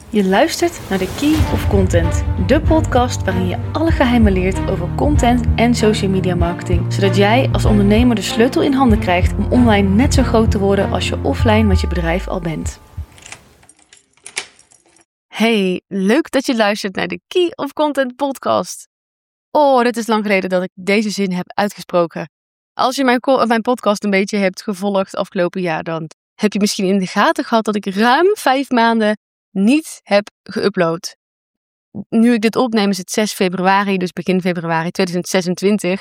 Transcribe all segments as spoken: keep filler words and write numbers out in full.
Je luistert naar The Key of Content, de podcast waarin je alle geheimen leert over content en social media marketing, zodat jij als ondernemer de sleutel in handen krijgt om online net zo groot te worden als je offline met je bedrijf al bent. Hey, leuk dat je luistert naar de Key of Content podcast. Oh, dit is lang geleden dat ik deze zin heb uitgesproken. Als je mijn, co- mijn podcast een beetje hebt gevolgd afgelopen jaar, dan heb je misschien in de gaten gehad dat ik ruim vijf maanden niet heb geüpload. Nu ik dit opneem is het zes februari, dus begin februari tweeduizend zesentwintig.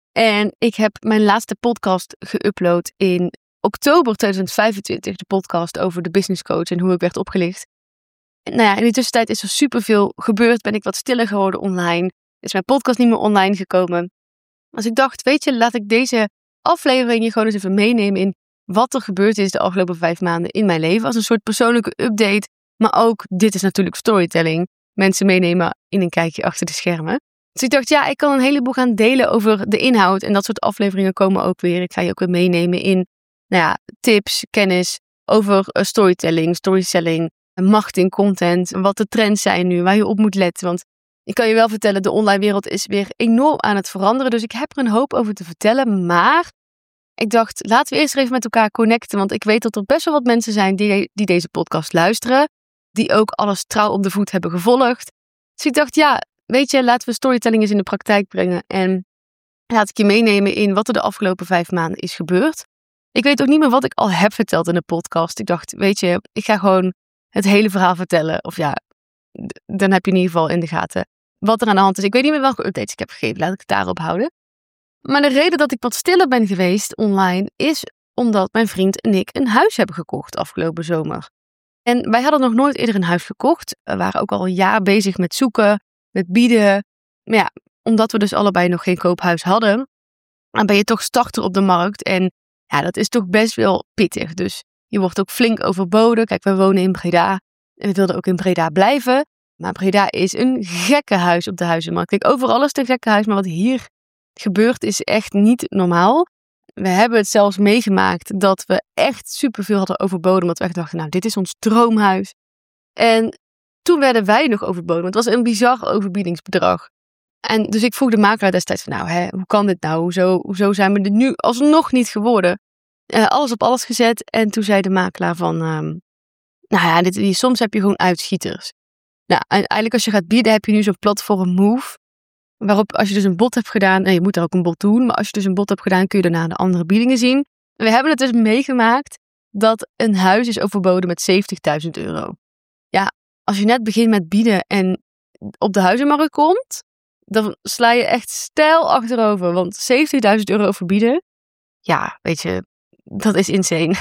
En ik heb mijn laatste podcast geüpload in oktober tweeduizend vijfentwintig. De podcast over de business coach en hoe ik werd opgelicht. Nou ja, in de tussentijd is er superveel gebeurd. Ben ik wat stiller geworden online. Is mijn podcast niet meer online gekomen. Dus ik dacht, weet je, laat ik deze aflevering je gewoon eens even meenemen in wat er gebeurd is de afgelopen vijf maanden in mijn leven. Als een soort persoonlijke update. Maar ook, dit is natuurlijk storytelling. Mensen meenemen in een kijkje achter de schermen. Dus ik dacht, ja, ik kan een heleboel gaan delen over de inhoud. En dat soort afleveringen komen ook weer. Ik ga je ook weer meenemen in nou ja, tips, kennis over uh, storytelling, storytelling, marketing, content. Wat de trends zijn nu, waar je op moet letten. Want ik kan je wel vertellen, de online wereld is weer enorm aan het veranderen. Dus ik heb er een hoop over te vertellen. Maar ik dacht, laten we eerst even met elkaar connecten. Want ik weet dat er best wel wat mensen zijn die, die deze podcast luisteren. Die ook alles trouw op de voet hebben gevolgd. Dus ik dacht, ja, weet je, laten we storytelling eens in de praktijk brengen. En laat ik je meenemen in wat er de afgelopen vijf maanden is gebeurd. Ik weet ook niet meer wat ik al heb verteld in de podcast. Ik dacht, weet je, ik ga gewoon het hele verhaal vertellen. Of ja, d- dan heb je in ieder geval in de gaten wat er aan de hand is. Ik weet niet meer welke updates ik heb gegeven. Laat ik het daarop houden. Maar de reden dat ik wat stiller ben geweest online is omdat mijn vriend en ik een huis hebben gekocht afgelopen zomer. En wij hadden nog nooit eerder een huis gekocht. We waren ook al een jaar bezig met zoeken, met bieden. Maar ja, omdat we dus allebei nog geen koophuis hadden, dan ben je toch starter op de markt. En ja, dat is toch best wel pittig. Dus je wordt ook flink overboden. Kijk, we wonen in Breda en we wilden ook in Breda blijven. Maar Breda is een gekke huis op de huizenmarkt. Kijk, overal is het een gekke huis, maar wat hier gebeurt is echt niet normaal. We hebben het zelfs meegemaakt dat we echt superveel hadden overboden. Want we echt dachten, nou, dit is ons droomhuis. En toen werden wij nog overboden. Want het was een bizar overbiedingsbedrag. En dus ik vroeg de makelaar destijds van, nou, hè, hoe kan dit nou? Hoezo, hoezo zijn we er nu alsnog niet geworden? Uh, alles op alles gezet. En toen zei de makelaar van, um, nou ja, dit, soms heb je gewoon uitschieters. Nou, eigenlijk als je gaat bieden heb je nu zo'n platform Move. Waarop als je dus een bod hebt gedaan, en je moet er ook een bod doen, maar als je dus een bod hebt gedaan kun je daarna de andere biedingen zien. En we hebben het dus meegemaakt dat een huis is overboden met zeventigduizend euro. Ja, als je net begint met bieden en op de huizenmarkt komt, dan sla je echt steil achterover. Want zeventigduizend euro verbieden, ja, weet je, dat is insane.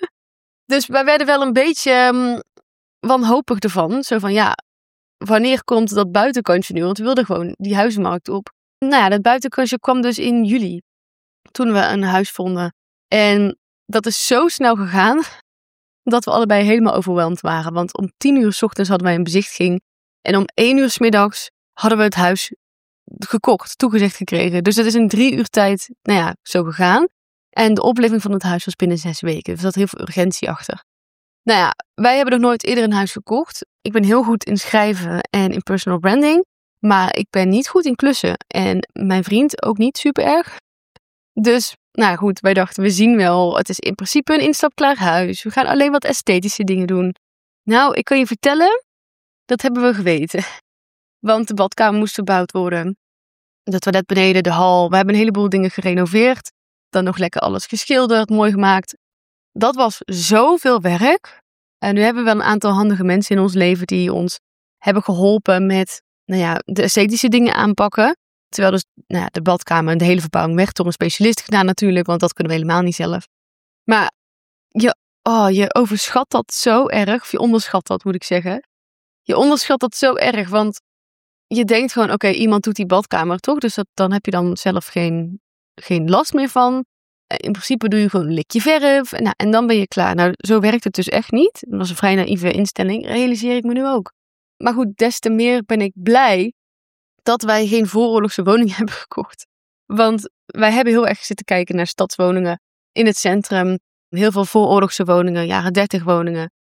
Dus wij werden wel een beetje um, wanhopig ervan. Zo van, ja, wanneer komt dat buitenkantje nu? Want we wilden gewoon die huizenmarkt op. Nou ja, dat buitenkantje kwam dus in juli. Toen we een huis vonden. En dat is zo snel gegaan dat we allebei helemaal overweldigd waren. Want om tien uur 's ochtends hadden wij een bezichtiging. En om één uur 's middags hadden we het huis gekocht, toegezegd gekregen. Dus dat is in drie uur tijd, nou ja, zo gegaan. En de oplevering van het huis was binnen zes weken. Dus er zat heel veel urgentie achter. Nou ja, wij hebben nog nooit eerder een huis gekocht. Ik ben heel goed in schrijven en in personal branding. Maar ik ben niet goed in klussen. En mijn vriend ook niet super erg. Dus, nou goed, wij dachten, we zien wel. Het is in principe een instapklaar huis. We gaan alleen wat esthetische dingen doen. Nou, ik kan je vertellen, dat hebben we geweten. Want de badkamer moest verbouwd worden. Het toilet beneden, de hal. We hebben een heleboel dingen gerenoveerd. Dan nog lekker alles geschilderd, mooi gemaakt. Dat was zoveel werk. En nu hebben we wel een aantal handige mensen in ons leven die ons hebben geholpen met nou ja, de esthetische dingen aanpakken. Terwijl dus nou ja, de badkamer en de hele verbouwing werd door een specialist gedaan natuurlijk, want dat kunnen we helemaal niet zelf. Maar je, oh, je overschat dat zo erg, of je onderschat dat moet ik zeggen. Je onderschat dat zo erg, want je denkt gewoon, oké, okay, iemand doet die badkamer toch, dus dat, dan heb je dan zelf geen, geen last meer van. In principe doe je gewoon een likje verf en, nou, en dan ben je klaar. Nou, zo werkt het dus echt niet. Dat was een vrij naïeve instelling, realiseer ik me nu ook. Maar goed, des te meer ben ik blij dat wij geen vooroorlogse woning hebben gekocht. Want wij hebben heel erg zitten kijken naar stadswoningen in het centrum. Heel veel vooroorlogse woningen, jaren dertig woningen.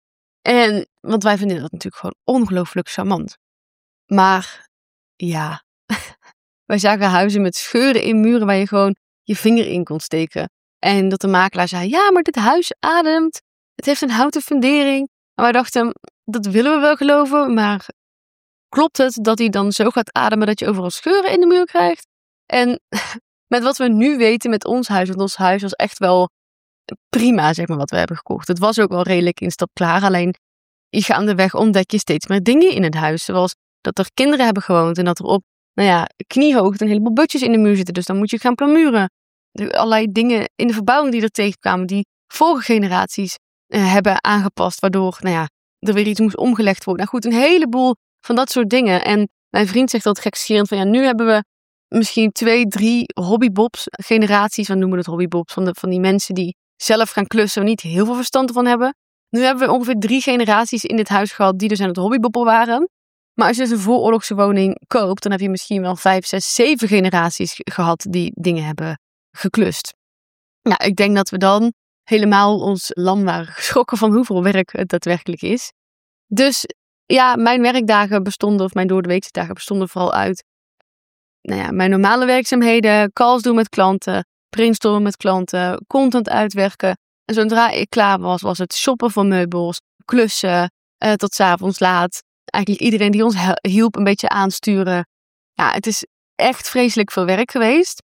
En, want wij vinden dat natuurlijk gewoon ongelooflijk charmant. Maar ja, wij zagen huizen met scheuren in muren waar je gewoon je vinger in kon steken. En dat de makelaar zei, ja, maar dit huis ademt. Het heeft een houten fundering. En wij dachten, dat willen we wel geloven, maar klopt het dat hij dan zo gaat ademen dat je overal scheuren in de muur krijgt? En met wat we nu weten met ons huis, want ons huis was echt wel prima, zeg maar, wat we hebben gekocht. Het was ook wel redelijk instapklaar, alleen je gaandeweg ontdek je steeds meer dingen in het huis. Zoals dat er kinderen hebben gewoond en dat er op, nou ja, kniehoogte een heleboel butjes in de muur zitten. Dus dan moet je gaan plamuren. Er allerlei dingen in de verbouwing die er tegenkwamen, die vorige generaties uh, hebben aangepast, waardoor, nou ja, er weer iets moest omgelegd worden. Nou goed, een heleboel van dat soort dingen. En mijn vriend zegt dat gekscherend van, ja, nu hebben we misschien twee, drie hobbybobs, generaties, we noemen het hobbybobs, van, de, van die mensen die zelf gaan klussen, waar niet heel veel verstand van hebben. Nu hebben we ongeveer drie generaties in dit huis gehad die dus aan het hobbybobben waren. Maar als je dus een vooroorlogse woning koopt, dan heb je misschien wel vijf, zes, zeven generaties gehad die dingen hebben geklust. Nou, ik denk dat we dan helemaal ons lam waren geschrokken van hoeveel werk het daadwerkelijk is. Dus ja, mijn werkdagen bestonden, of mijn doordeweekse dagen bestonden vooral uit, nou ja, mijn normale werkzaamheden, calls doen met klanten, brainstormen met klanten, content uitwerken. En zodra ik klaar was, was het shoppen van meubels, klussen, eh, tot 's avonds laat. Eigenlijk iedereen die ons hielp een beetje aansturen. Ja, het is echt vreselijk veel werk geweest.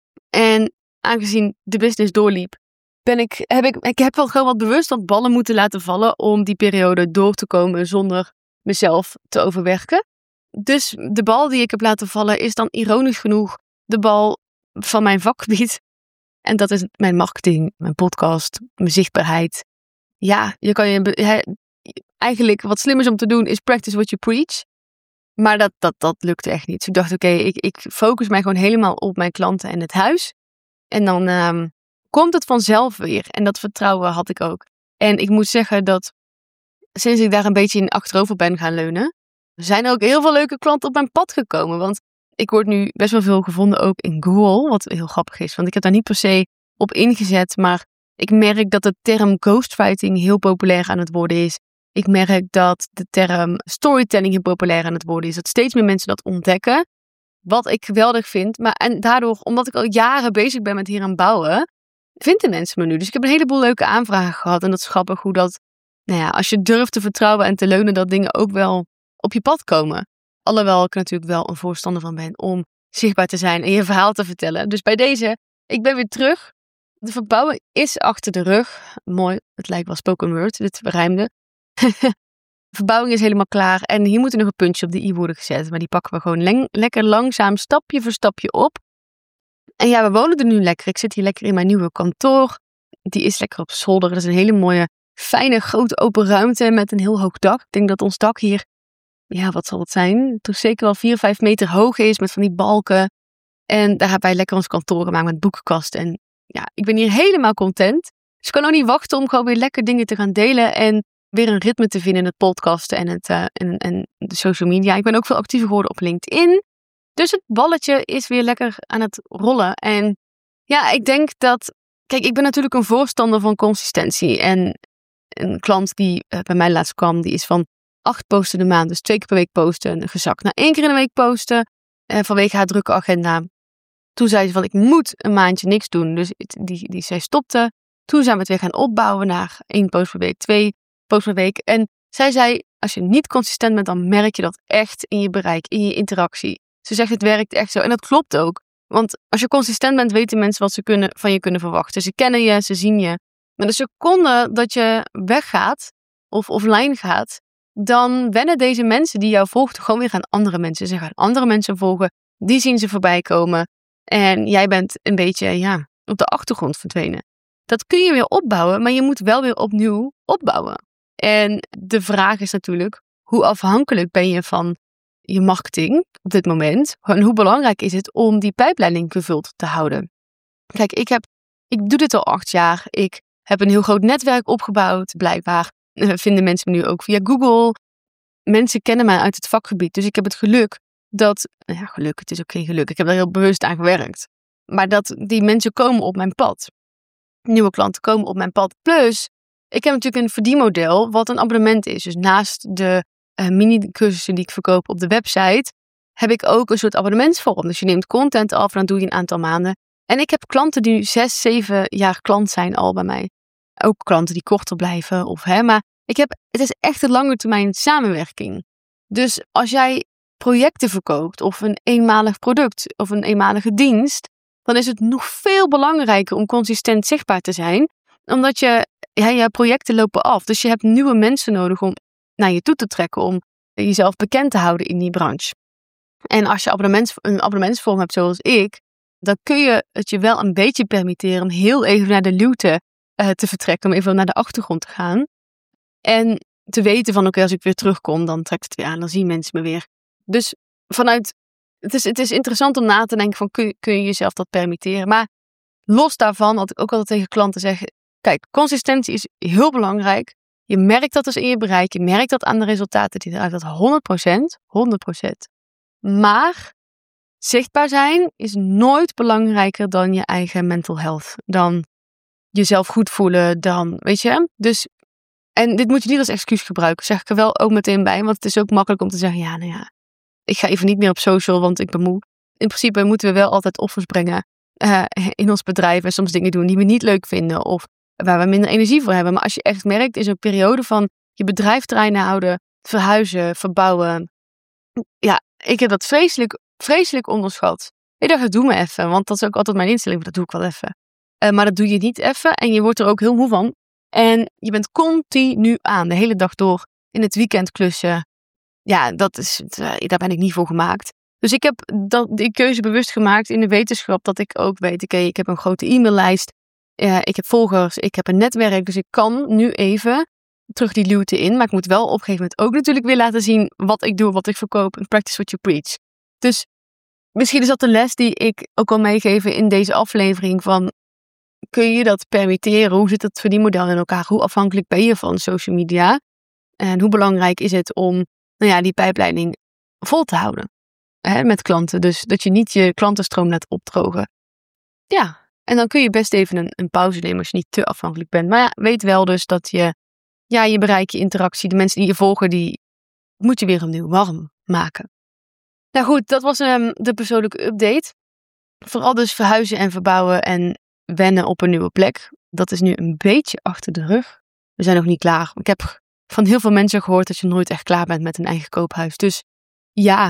En aangezien de business doorliep, ben ik, heb ik, ik heb wel gewoon wat bewust wat ballen moeten laten vallen om die periode door te komen zonder mezelf te overwerken. Dus de bal die ik heb laten vallen is dan ironisch genoeg de bal van mijn vakgebied. En dat is mijn marketing, mijn podcast, mijn zichtbaarheid. Ja, je kan je he, eigenlijk wat slim is om te doen is practice what you preach. Maar dat, dat, dat lukte echt niet. Dus ik dacht, oké, okay, ik, ik focus mij gewoon helemaal op mijn klanten en het huis. En dan um, komt het vanzelf weer. En dat vertrouwen had ik ook. En ik moet zeggen dat sinds ik daar een beetje in achterover ben gaan leunen, zijn er ook heel veel leuke klanten op mijn pad gekomen. Want ik word nu best wel veel gevonden ook in Google, wat heel grappig is. Want ik heb daar niet per se op ingezet, maar ik merk dat de term ghostwriting heel populair aan het worden is. Ik merk dat de term storytelling heel populair aan het worden is. Dat steeds meer mensen dat ontdekken. Wat ik geweldig vind. Maar en daardoor, omdat ik al jaren bezig ben met hier aan bouwen, vinden mensen me nu. Dus ik heb een heleboel leuke aanvragen gehad. En dat is grappig hoe dat, nou ja, als je durft te vertrouwen en te leunen, dat dingen ook wel op je pad komen. Alhoewel ik natuurlijk wel een voorstander van ben om zichtbaar te zijn en je verhaal te vertellen. Dus bij deze, ik ben weer terug. De verbouwing is achter de rug. Mooi, het lijkt wel spoken word, dit rijmde. De verbouwing is helemaal klaar. En hier moet er nog een puntje op de i worden gezet. Maar die pakken we gewoon leng- lekker langzaam, stapje voor stapje op. En ja, we wonen er nu lekker. Ik zit hier lekker in mijn nieuwe kantoor. Die is lekker op zolder. Dat is een hele mooie, fijne, grote open ruimte met een heel hoog dak. Ik denk dat ons dak hier, ja, wat zal het zijn? Toch zeker wel vier, vijf meter hoog is met van die balken. En daar hebben wij lekker ons kantoor gemaakt met boekenkasten. En ja, ik ben hier helemaal content. Dus ik kan ook niet wachten om gewoon weer lekker dingen te gaan delen. En weer een ritme te vinden in het podcasten en, het, uh, en, en de social media. Ik ben ook veel actiever geworden op LinkedIn. Dus het balletje is weer lekker aan het rollen. En ja, ik denk dat... Kijk, ik ben natuurlijk een voorstander van consistentie. En een klant die uh, bij mij laatst kwam, die is van acht posten in de maand. Dus twee keer per week posten. Gezakt naar één keer in de week posten. Uh, vanwege haar drukke agenda. Toen zei ze van, ik moet een maandje niks doen. Dus die, die, zij stopte. Toen zijn we het weer gaan opbouwen naar één post per week, twee post per week. En zij zei, als je niet consistent bent, dan merk je dat echt in je bereik, in je interactie. Ze zegt, het werkt echt zo. En dat klopt ook. Want als je consistent bent, weten mensen wat ze kunnen, van je kunnen verwachten. Ze kennen je, ze zien je. Maar de seconde dat je weggaat, of offline gaat, dan wennen deze mensen die jou volgen gewoon weer aan andere mensen. Ze gaan andere mensen volgen, die zien ze voorbij komen. En jij bent een beetje, ja, op de achtergrond verdwenen. Dat kun je weer opbouwen, maar je moet wel weer opnieuw opbouwen. En de vraag is natuurlijk, hoe afhankelijk ben je van je marketing op dit moment? En hoe belangrijk is het om die pijpleiding gevuld te houden? Kijk, ik, heb, ik doe dit al acht jaar. Ik heb een heel groot netwerk opgebouwd. Blijkbaar vinden mensen me nu ook via Google. Mensen kennen mij uit het vakgebied. Dus ik heb het geluk dat... Nou ja, geluk, het is ook geen geluk. Ik heb er heel bewust aan gewerkt. Maar dat die mensen komen op mijn pad. Nieuwe klanten komen op mijn pad. Plus ik heb natuurlijk een verdienmodel wat een abonnement is. Dus naast de uh, mini-cursussen die ik verkoop op de website, heb ik ook een soort abonnementsvorm. Dus je neemt content af en dan doe je een aantal maanden. En ik heb klanten die nu zes, zeven jaar klant zijn al bij mij. Ook klanten die korter blijven. Of, hè, maar ik heb, het is echt een lange termijn samenwerking. Dus als jij projecten verkoopt of een eenmalig product of een eenmalige dienst, dan is het nog veel belangrijker om consistent zichtbaar te zijn. Omdat je, ja, je projecten lopen af. Dus je hebt nieuwe mensen nodig om naar je toe te trekken. Om jezelf bekend te houden in die branche. En als je abonnements, een abonnementsvorm hebt zoals ik, dan kun je het je wel een beetje permitteren om heel even naar de luwte uh, te vertrekken. Om even naar de achtergrond te gaan. En te weten van oké, okay, als ik weer terugkom, dan trekt het weer aan. Dan zien mensen me weer. Dus vanuit, het is, het is interessant om na te denken van kun je, kun je jezelf dat permitteren. Maar los daarvan, wat ik ook altijd tegen klanten zeg, kijk, consistentie is heel belangrijk. Je merkt dat dus in je bereik. Je merkt dat aan de resultaten die eruit dat honderd procent. honderd procent. Maar zichtbaar zijn is nooit belangrijker dan je eigen mental health. Dan jezelf goed voelen, dan, weet je. Dus, en dit moet je niet als excuus gebruiken, zeg ik er wel ook meteen bij. Want het is ook makkelijk om te zeggen, ja, nou ja, ik ga even niet meer op social, want ik ben moe. In principe moeten we wel altijd offers brengen uh, in ons bedrijf en soms dingen doen die we niet leuk vinden of waar we minder energie voor hebben. Maar als je echt merkt in zo'n periode van je bedrijf draaiende houden, verhuizen, verbouwen. Ja, ik heb dat vreselijk, vreselijk onderschat. Ik dacht, dat doe me even, want dat is ook altijd mijn instelling, dat doe ik wel even. Uh, maar dat doe je niet even en je wordt er ook heel moe van. En je bent continu aan, de hele dag door, in het weekend klussen. Ja, dat is, daar ben ik niet voor gemaakt. Dus ik heb dat, die keuze bewust gemaakt in de wetenschap dat ik ook weet, oké, okay, ik heb een grote e-maillijst, uh, ik heb volgers, ik heb een netwerk, dus ik kan nu even terug die luwte in. Maar ik moet wel op een gegeven moment ook natuurlijk weer laten zien wat ik doe, wat ik verkoop. En practice what you preach. Dus misschien is dat de les die ik ook al meegeven in deze aflevering van, kun je dat permitteren? Hoe zit het verdienmodel in elkaar? Hoe afhankelijk ben je van social media? En hoe belangrijk is het om nou ja, die pijpleiding vol te houden hè, met klanten? Dus dat je niet je klantenstroom laat opdrogen. Ja, en dan kun je best even een, een pauze nemen als je niet te afhankelijk bent. Maar ja, weet wel dus dat je ja, je bereik, je interactie, de mensen die je volgen, die moet je weer opnieuw warm maken. Nou goed, dat was um, de persoonlijke update. Vooral dus verhuizen en verbouwen en wennen op een nieuwe plek. Dat is nu een beetje achter de rug. We zijn nog niet klaar. Ik heb van heel veel mensen gehoord dat je nooit echt klaar bent met een eigen koophuis. Dus ja,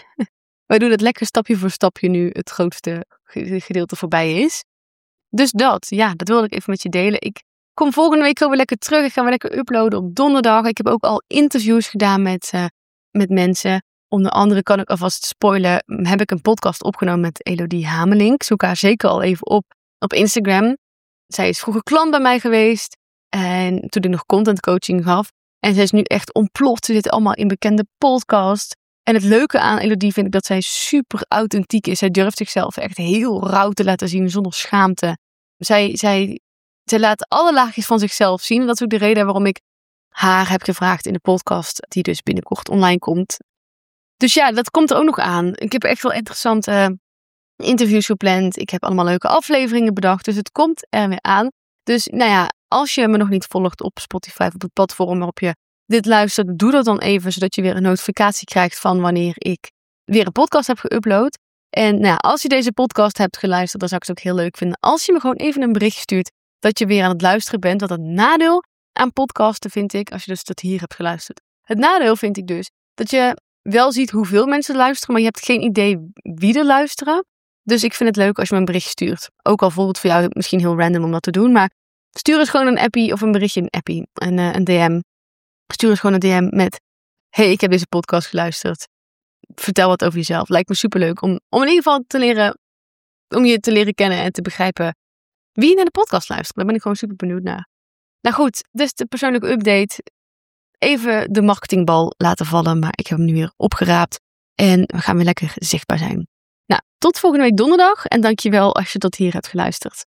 wij doen het lekker stapje voor stapje nu het grootste gedeelte voorbij is. Dus dat, ja, dat wilde ik even met je delen. Ik kom volgende week weer lekker terug. Ik ga weer lekker uploaden op donderdag. Ik heb ook al interviews gedaan met, uh, met mensen. Onder andere kan ik alvast spoilen, heb ik een podcast opgenomen met Elodie Hamelink. Zoek haar zeker al even op op Instagram. Zij is vroeger klant bij mij geweest. En toen ik nog content coaching gaf. En zij is nu echt ontploft. Ze zit allemaal in bekende podcasts. En het leuke aan Elodie vind ik dat zij super authentiek is. Zij durft zichzelf echt heel rauw te laten zien zonder schaamte. Zij, zij, zij laat alle laagjes van zichzelf zien. Dat is ook de reden waarom ik haar heb gevraagd in de podcast. Die dus binnenkort online komt. Dus ja, dat komt er ook nog aan. Ik heb echt wel interessante interviews gepland. Ik heb allemaal leuke afleveringen bedacht. Dus het komt er weer aan. Dus nou ja, als je me nog niet volgt op Spotify, op het platform waarop je dit luistert, doe dat dan even, zodat je weer een notificatie krijgt van wanneer ik weer een podcast heb geüpload. En nou ja, als je deze podcast hebt geluisterd, dan zou ik het ook heel leuk vinden als je me gewoon even een bericht stuurt dat je weer aan het luisteren bent. Want het nadeel aan podcasten vind ik, als je dus tot hier hebt geluisterd. Het nadeel vind ik dus dat je wel ziet hoeveel mensen luisteren, maar je hebt geen idee wie er luisteren. Dus ik vind het leuk als je me een bericht stuurt. Ook al voelt het voor jou misschien heel random om dat te doen, maar stuur eens gewoon een appie of een berichtje, een appie, een, uh, een D M. Stuur eens gewoon een D M met, hey, ik heb deze podcast geluisterd. Vertel wat over jezelf. Lijkt me superleuk om, om in ieder geval te leren, om je te leren kennen en te begrijpen wie je naar de podcast luistert. Daar ben ik gewoon super benieuwd naar. Nou goed, dus de persoonlijke update. Even de marketingbal laten vallen, maar ik heb hem nu weer opgeraapt. En we gaan weer lekker zichtbaar zijn. Nou, tot volgende week donderdag en dankjewel als je tot hier hebt geluisterd.